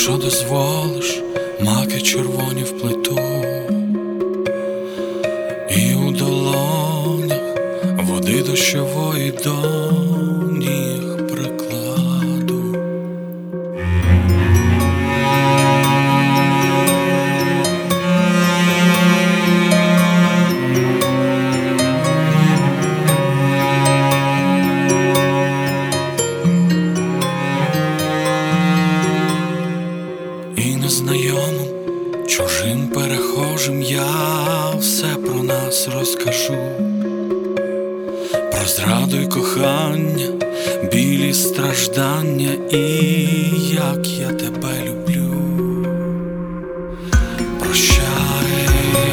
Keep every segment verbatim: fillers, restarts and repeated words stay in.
Якщо дозволиш, маки червоні вплету, і у долонях води дощової до ніг прикладу. І незнайомим, чужим перехожим я все про нас розкажу, про зраду й кохання, білі страждання, і як я тебе люблю. Прощай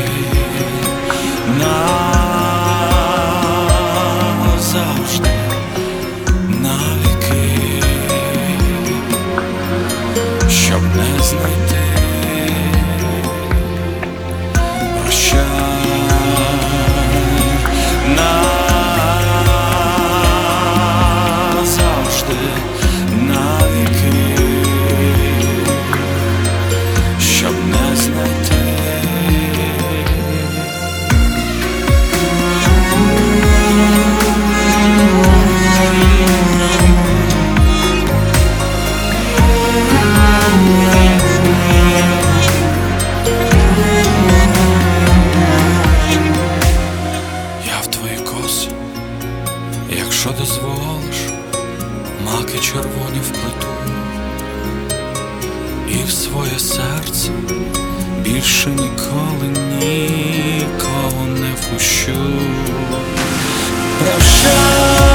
назавжди, навіки, щоб не знайти. Прощай назавжди, навіки, щоб не знайти. Якщо дозволиш, маки червоні вплету, і в своє серце більше ніколи нікого не впущу. Прощай.